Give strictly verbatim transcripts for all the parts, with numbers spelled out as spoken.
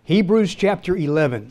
Hebrews chapter eleven,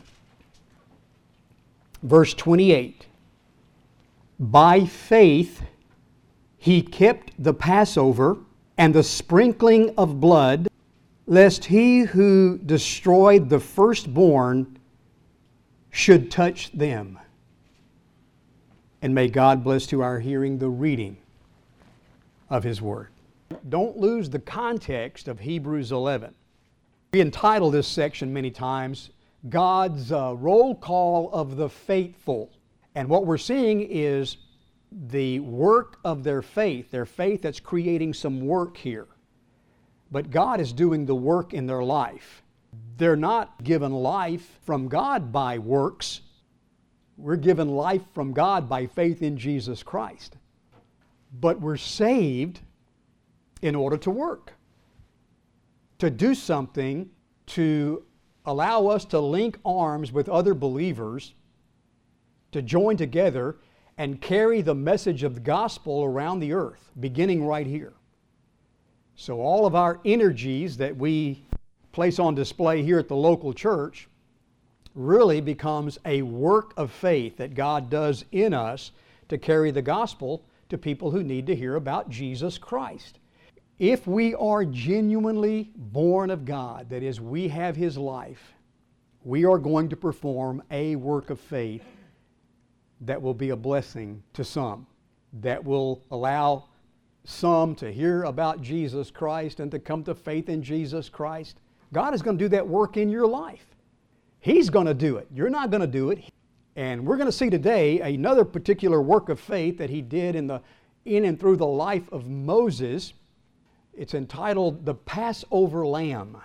verse twenty-eight. By faith he kept the Passover and the sprinkling of blood, lest he who destroyed the firstborn should touch them. And may God bless to our hearing the reading of His Word. Don't lose the context of Hebrews eleven. We entitle this section many times, God's uh, roll call of the faithful. And what we're seeing is the work of their faith, their faith that's creating some work here. But God is doing the work in their life. They're not given life from God by works. We're given life from God by faith in Jesus Christ. But we're saved in order to work, to do something to allow us to link arms with other believers, to join together and carry the message of the gospel around the earth, beginning right here. So all of our energies that we place on display here at the local church really becomes a work of faith that God does in us to carry the gospel to people who need to hear about Jesus Christ. If we are genuinely born of God, that is, we have His life, we are going to perform a work of faith that will be a blessing to some, that will allow some to hear about Jesus Christ and to come to faith in Jesus Christ. God is going to do that work in your life. He's going to do it. You're not going to do it. And we're going to see today another particular work of faith that He did in the in and through the life of Moses. It's entitled the Passover Lamb.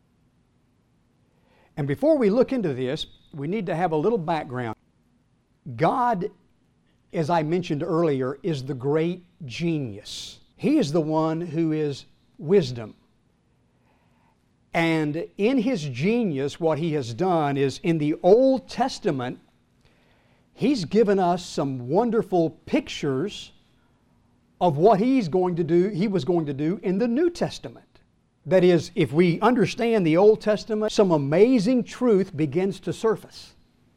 And before we look into this, we need to have a little background. God, as I mentioned earlier, is the great genius. He is the one who is wisdom. And in His genius, what He has done is in the Old Testament, He's given us some wonderful pictures of what He's going to do, He was going to do in the New Testament. That is, if we understand the Old Testament, some amazing truth begins to surface.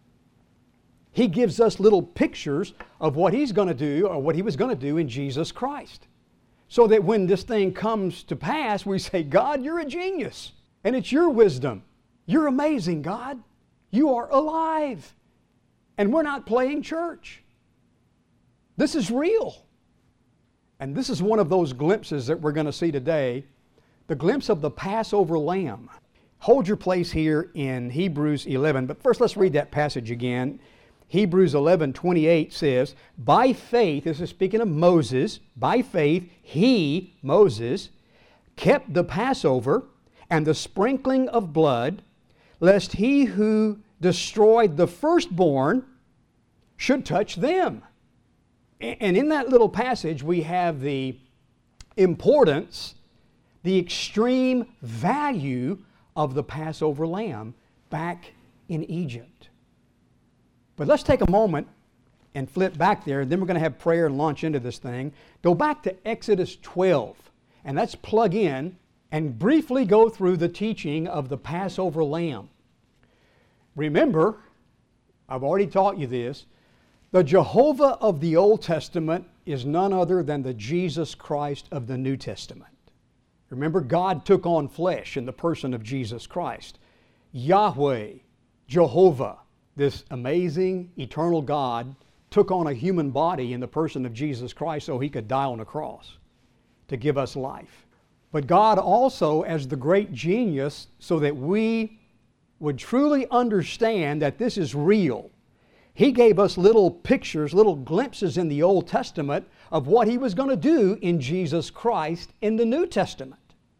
He gives us little pictures of what He's going to do or what He was going to do in Jesus Christ. So that when this thing comes to pass, we say, God, you're a genius. And it's your wisdom. You're amazing, God. You are alive. And we're not playing church. This is real. And this is one of those glimpses that we're going to see today, the glimpse of the Passover Lamb. Hold your place here in Hebrews eleven, but first let's read that passage again. Hebrews eleven twenty-eight says, by faith, this is speaking of Moses, by faith he, Moses, kept the Passover and the sprinkling of blood, lest he who destroyed the firstborn should touch them. And in that little passage we have the importance, the extreme value of the Passover lamb back in Egypt. But let's take a moment and flip back there, and then we're going to have prayer and launch into this thing. Go back to Exodus twelve, and let's plug in and briefly go through the teaching of the Passover lamb. Remember, I've already taught you this, the Jehovah of the Old Testament is none other than the Jesus Christ of the New Testament. Remember, God took on flesh in the person of Jesus Christ. Yahweh, Jehovah, this amazing, eternal God, took on a human body in the person of Jesus Christ so He could die on a cross to give us life. But God also, as the great genius, so that we would truly understand that this is real, He gave us little pictures, little glimpses in the Old Testament of what He was going to do in Jesus Christ in the New Testament,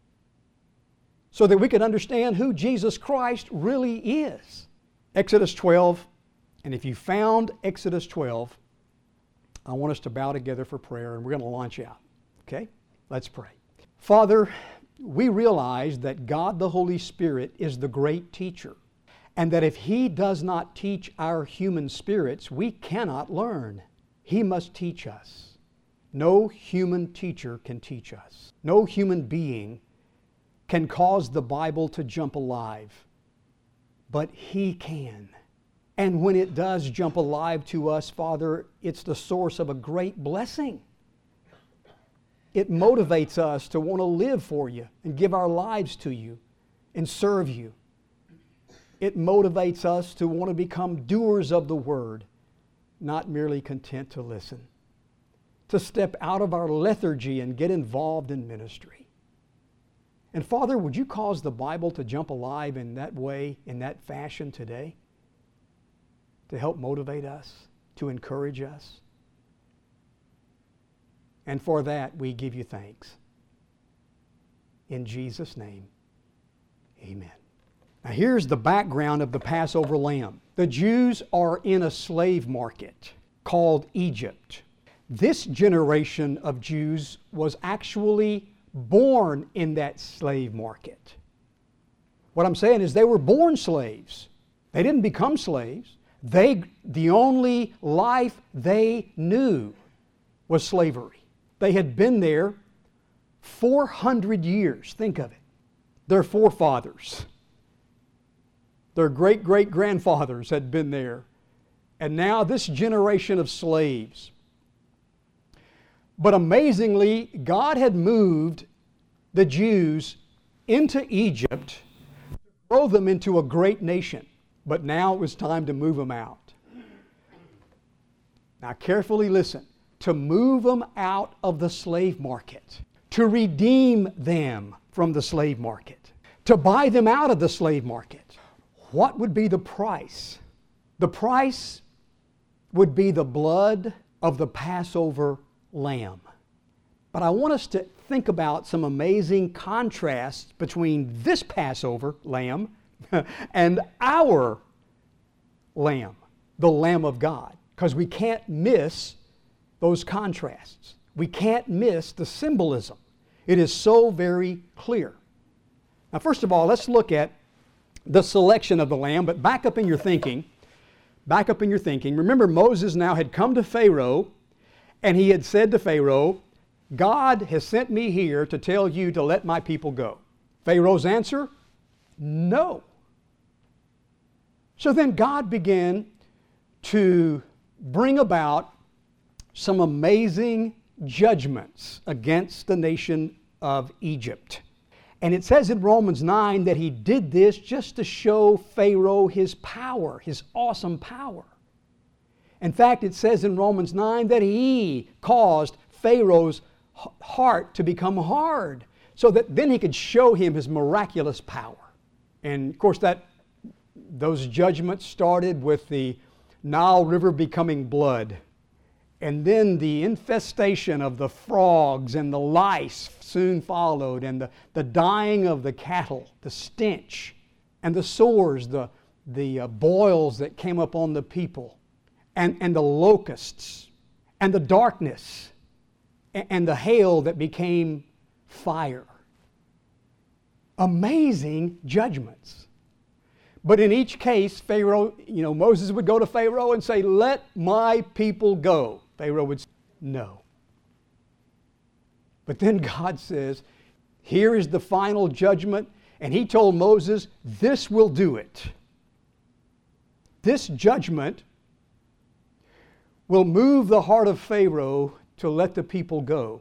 so that we could understand who Jesus Christ really is. Exodus twelve, and if you found Exodus twelve, I want us to bow together for prayer, and we're going to launch out. Okay? Let's pray. Father, we realize that God the Holy Spirit is the great teacher, and that if He does not teach our human spirits, we cannot learn. He must teach us. No human teacher can teach us. No human being can cause the Bible to jump alive. but He can. And when it does jump alive to us, Father, it's the source of a great blessing. It motivates us to want to live for You and give our lives to You and serve You. It motivates us to want to become doers of the Word, not merely content to listen. To step out of our lethargy and get involved in ministry. And Father, would You cause the Bible to jump alive in that way, in that fashion today? To help motivate us, to encourage us. And for that, we give You thanks. In Jesus' name, amen. Now here's the background of the Passover lamb. The Jews are in a slave market called Egypt. This generation of Jews was actually born in that slave market. What I'm saying is they were born slaves. They didn't become slaves. They, the only life they knew was slavery. They had been there four hundred years. Think of it. Their forefathers, their great-great-grandfathers had been there. And now this generation of slaves. But amazingly, God had moved the Jews into Egypt to grow them into a great nation. But now it was time to move them out. Now carefully listen. To move them out of the slave market. To redeem them from the slave market. To buy them out of the slave market. What would be the price? The price would be the blood of the Passover lamb. But I want us to think about some amazing contrasts between this Passover lamb and our lamb, the Lamb of God. Because we can't miss those contrasts. We can't miss the symbolism. It is so very clear. Now, first of all, let's look at the selection of the lamb, but back up in your thinking. Back up in your thinking. Remember, Moses now had come to Pharaoh, and he had said to Pharaoh, God has sent me here to tell you to let my people go. Pharaoh's answer, no. So then God began to bring about some amazing judgments against the nation of Egypt. And it says in Romans nine that He did this just to show Pharaoh his power, his awesome power. In fact, it says in Romans nine that He caused Pharaoh's heart to become hard so that then he could show him His miraculous power. And of course, that those judgments started with the Nile River becoming blood. And then the infestation of the frogs and the lice soon followed, and the, the dying of the cattle, the stench, and the sores, the, the uh, boils that came upon the people, and, and the locusts, and the darkness, and, and the hail that became fire. Amazing judgments. But in each case, Pharaoh, you know, Moses would go to Pharaoh and say, let my people go. Pharaoh would say, no. But then God says, here is the final judgment. And He told Moses, this will do it. This judgment will move the heart of Pharaoh to let the people go.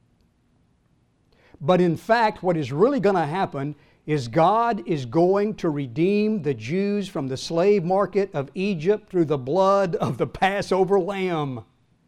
But in fact, what is really going to happen is God is going to redeem the Jews from the slave market of Egypt through the blood of the Passover lamb.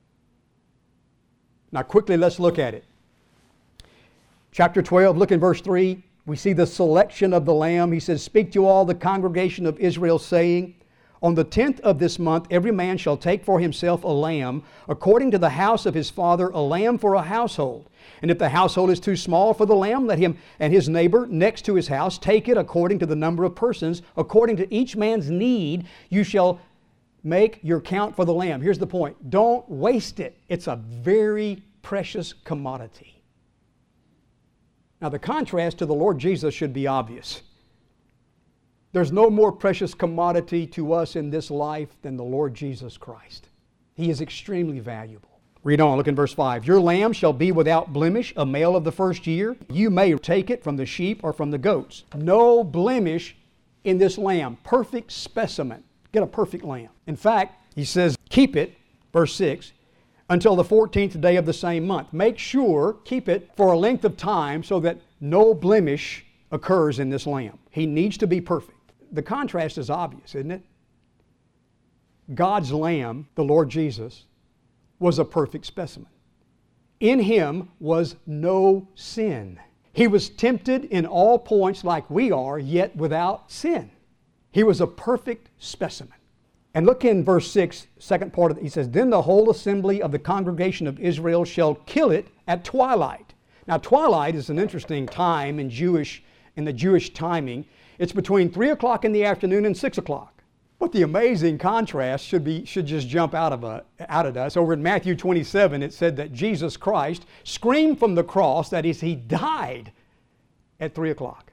Now quickly, let's look at it. Chapter twelve, look in verse three. We see the selection of the lamb. He says, speak to all the congregation of Israel, saying, on the tenth of this month, every man shall take for himself a lamb, according to the house of his father, a lamb for a household. And if the household is too small for the lamb, let him and his neighbor next to his house take it according to the number of persons, according to each man's need. You shall make your count for the lamb. Here's the point. Don't waste it. It's a very precious commodity. Now, the contrast to the Lord Jesus should be obvious. There's no more precious commodity to us in this life than the Lord Jesus Christ. He is extremely valuable. Read on, look in verse five. Your lamb shall be without blemish, a male of the first year. You may take it from the sheep or from the goats. No blemish in this lamb. Perfect specimen. Get a perfect lamb. In fact, he says, keep it, verse six, until the fourteenth day of the same month. Make sure, keep it for a length of time so that no blemish occurs in this lamb. He needs to be perfect. The contrast is obvious, isn't it? God's lamb, the Lord Jesus, was a perfect specimen. In him was no sin. He was tempted in all points like we are, yet without sin. He was a perfect specimen. And look in verse six, second part of it. He says, then the whole assembly of the congregation of Israel shall kill it at twilight. Now, twilight is an interesting time in Jewish, in the Jewish timing. It's between three o'clock in the afternoon and six o'clock. But the amazing contrast should be should just jump out of a, out at us. Over in Matthew twenty-seven, it said that Jesus Christ screamed from the cross, that is, he died at three o'clock.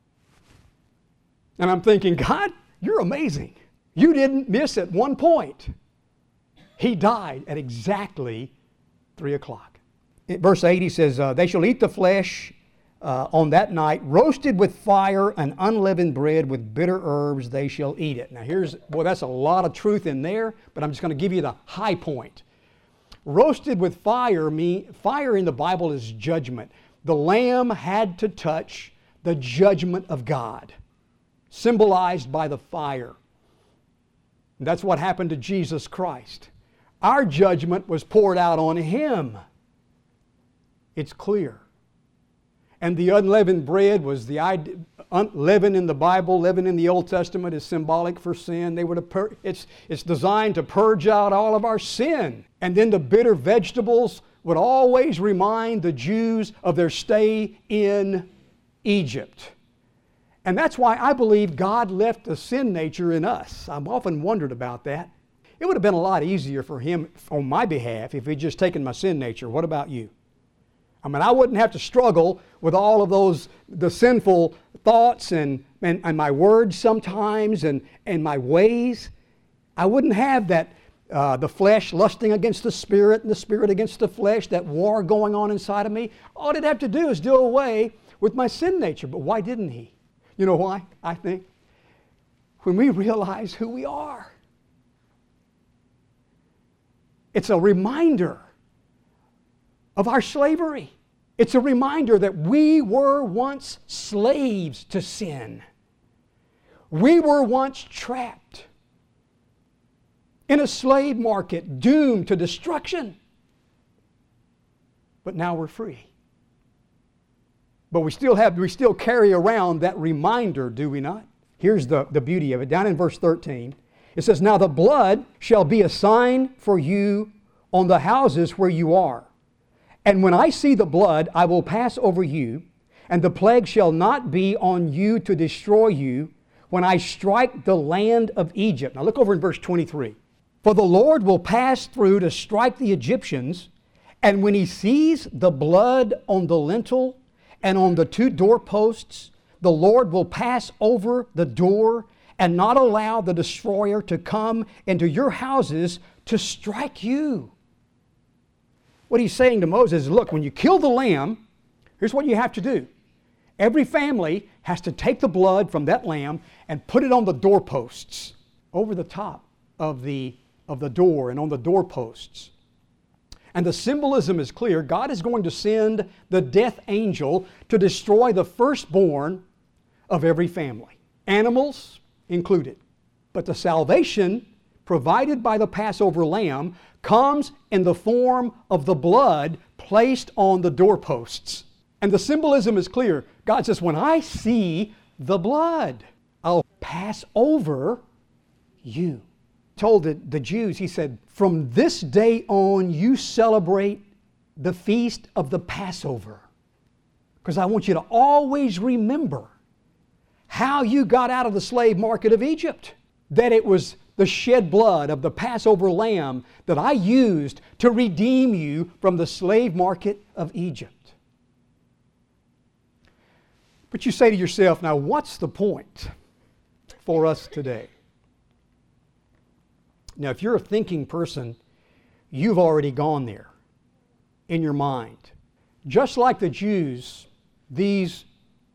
And I'm thinking, God, you're amazing. You didn't miss at one point. He died at exactly three o'clock. In verse eight, he says, uh, they shall eat the flesh uh, on that night, roasted with fire and unleavened bread with bitter herbs, they shall eat it. Now here's, boy, that's a lot of truth in there, but I'm just going to give you the high point. Roasted with fire, mean, fire in the Bible is judgment. The lamb had to touch the judgment of God, symbolized by the fire. And that's what happened to Jesus Christ. Our judgment was poured out on him. It's clear. And the unleavened bread was the idea, leaven in the Bible, leaven in the Old Testament is symbolic for sin. They were to pur- it's, it's designed to purge out all of our sin. And then the bitter vegetables would always remind the Jews of their stay in Egypt. And that's why I believe God left the sin nature in us. I've often wondered about that. It would have been a lot easier for him on my behalf if he'd just taken my sin nature. What about you? I mean, I wouldn't have to struggle with all of those, the sinful thoughts and, and, and my words sometimes and, and my ways. I wouldn't have that, uh, the flesh lusting against the spirit and the spirit against the flesh, that war going on inside of me. All I'd have to do is do away with my sin nature. But why didn't he? You know why? I think when we realize who we are. It's a reminder of our slavery. It's a reminder that we were once slaves to sin. We were once trapped in a slave market, doomed to destruction. But now we're free. But we still have, we still carry around that reminder, do we not? Here's the, the beauty of it. Down in verse thirteen, it says, now the blood shall be a sign for you on the houses where you are. And when I see the blood, I will pass over you, and the plague shall not be on you to destroy you when I strike the land of Egypt. Now look over in verse twenty-three. For the Lord will pass through to strike the Egyptians, and when he sees the blood on the lintel and on the two doorposts, the Lord will pass over the door and not allow the destroyer to come into your houses to strike you. What he's saying to Moses is, look, when you kill the lamb, here's what you have to do. Every family has to take the blood from that lamb and put it on the doorposts, over the top of the, of the door and on the doorposts. And the symbolism is clear. God is going to send the death angel to destroy the firstborn of every family, animals included. But the salvation provided by the Passover lamb comes in the form of the blood placed on the doorposts. And the symbolism is clear. God says, when I see the blood, I'll pass over you. Told the, the Jews, he said, from this day on you celebrate the feast of the Passover. Because I want you to always remember how you got out of the slave market of Egypt. That it was the shed blood of the Passover lamb that I used to redeem you from the slave market of Egypt. But you say to yourself, now what's the point for us today? Now, if you're a thinking person, you've already gone there in your mind. Just like the Jews, these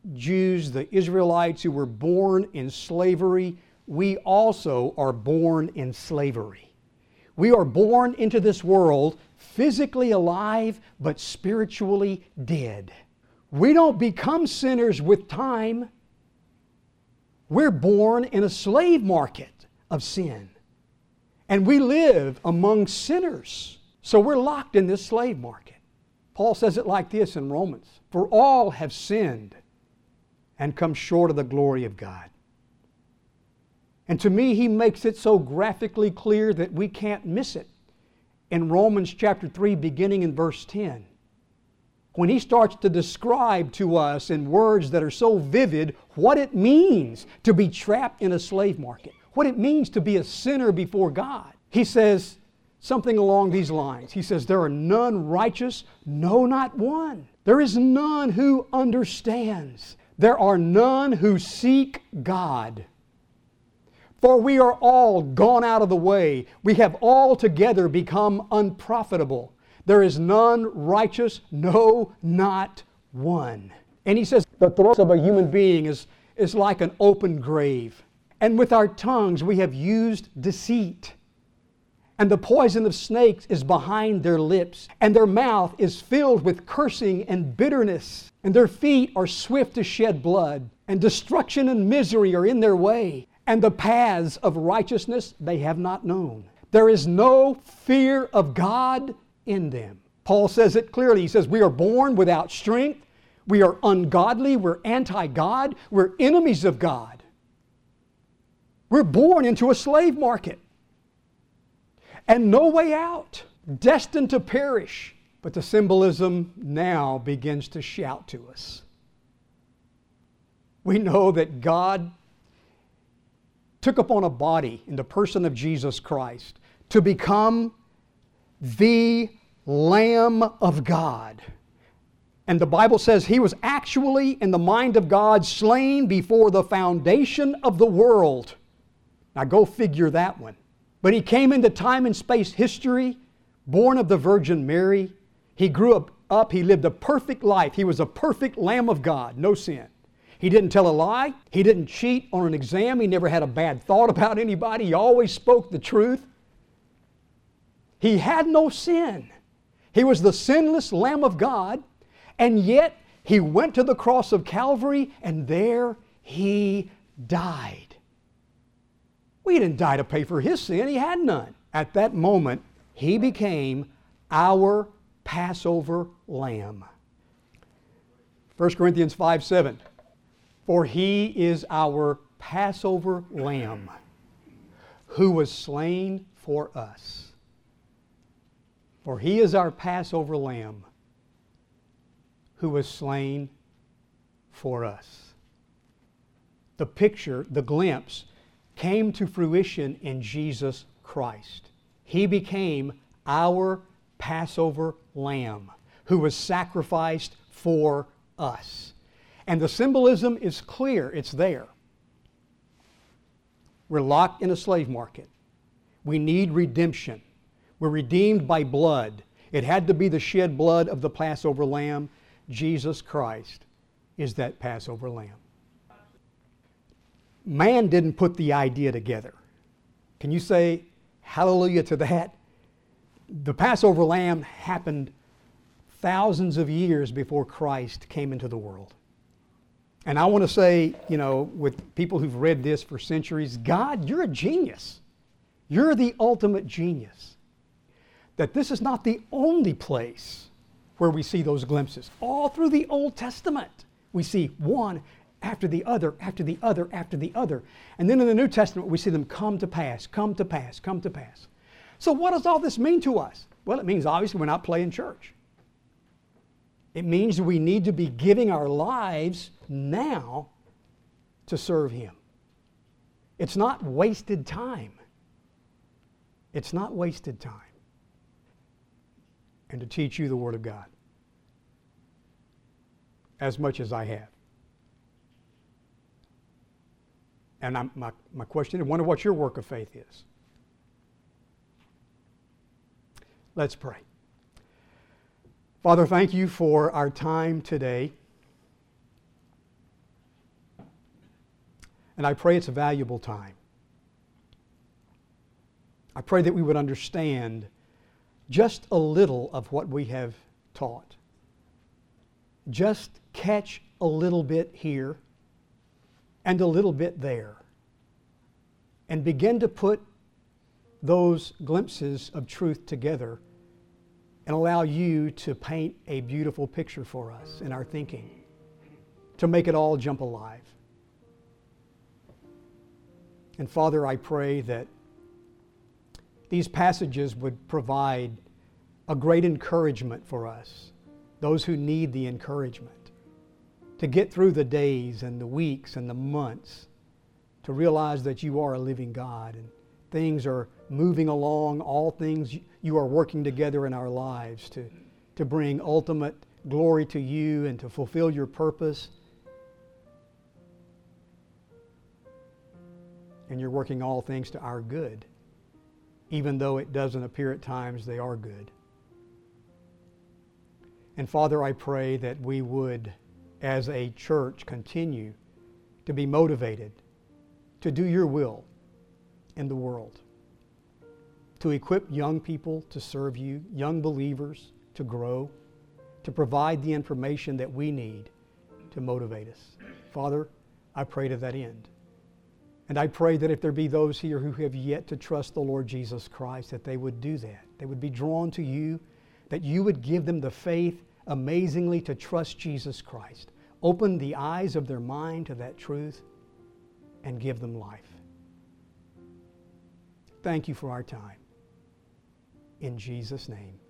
Jews, the Israelites who were born in slavery, we also are born in slavery. We are born into this world physically alive, but spiritually dead. We don't become sinners with time. We're born in a slave market of sin. And we live among sinners. So we're locked in this slave market. Paul says it like this in Romans. For all have sinned and come short of the glory of God. And to me, he makes it so graphically clear that we can't miss it. In Romans chapter three, beginning in verse ten, when he starts to describe to us in words that are so vivid what it means to be trapped in a slave market, what it means to be a sinner before God. He says something along these lines. He says, there are none righteous, no, not one. There is none who understands. There are none who seek God. For we are all gone out of the way. We have altogether become unprofitable. There is none righteous, no, not one. And he says, the throat of a human being is, is like an open grave. And with our tongues we have used deceit. And the poison of snakes is behind their lips. And their mouth is filled with cursing and bitterness. And their feet are swift to shed blood. And destruction and misery are in their way. And the paths of righteousness they have not known. There is no fear of God in them. Paul says it clearly. He says we are born without strength. We are ungodly. We're anti-God. We're enemies of God. We're born into a slave market. And no way out. Destined to perish. But the symbolism now begins to shout to us. We know that God took upon a body in the person of Jesus Christ to become the Lamb of God. And the Bible says He was actually, in the mind of God, slain before the foundation of the world. Now go figure that one. But He came into time and space history, born of the Virgin Mary. He grew up, up, He lived a perfect life. He was a perfect Lamb of God, no sin. He didn't tell a lie. He didn't cheat on an exam. He never had a bad thought about anybody. He always spoke the truth. He had no sin. He was the sinless Lamb of God, and yet He went to the cross of Calvary, and there He died. Well, He didn't die to pay for His sin. He had none. At that moment, He became our Passover Lamb. First Corinthians five seven. For He is our Passover Lamb, who was slain for us. For He is our Passover Lamb, who was slain for us. The picture, the glimpse, came to fruition in Jesus Christ. He became our Passover Lamb, who was sacrificed for us. And the symbolism is clear. It's there. We're locked in a slave market. We need redemption. We're redeemed by blood. It had to be the shed blood of the Passover Lamb. Jesus Christ is that Passover Lamb. Man didn't put the idea together. Can you say hallelujah to that? The Passover Lamb happened thousands of years before Christ came into the world. And I want to say, you know, with people who've read this for centuries, God, you're a genius. You're the ultimate genius. That this is not the only place where we see those glimpses. All through the Old Testament, we see one after the other, after the other, after the other. And then in the New Testament, we see them come to pass, come to pass, come to pass. So what does all this mean to us? Well, it means obviously we're not playing church. It means we need to be giving our lives now to serve Him. It's not wasted time. It's not wasted time. And to teach you the Word of God as much as I have. And I'm, my, my question, I wonder what your work of faith is. Let's pray. Father, thank You for our time today. And I pray it's a valuable time. I pray that we would understand just a little of what we have taught. Just catch a little bit here and a little bit there. And begin to put those glimpses of truth together and allow you to paint a beautiful picture for us in our thinking, to make it all jump alive. And Father, I pray that these passages would provide a great encouragement for us, those who need the encouragement, to get through the days and the weeks and the months, to realize that you are a living God and things are moving along, all things you are working together in our lives to, to bring ultimate glory to you and to fulfill your purpose. And you're working all things to our good, even though it doesn't appear at times they are good. And Father, I pray that we would, as a church, continue to be motivated to do your will in the world, to equip young people to serve you, young believers to grow, to provide the information that we need to motivate us. Father, I pray to that end. And I pray that if there be those here who have yet to trust the Lord Jesus Christ, that they would do that. They would be drawn to you, that you would give them the faith amazingly to trust Jesus Christ. Open the eyes of their mind to that truth and give them life. Thank you for our time. In Jesus' name.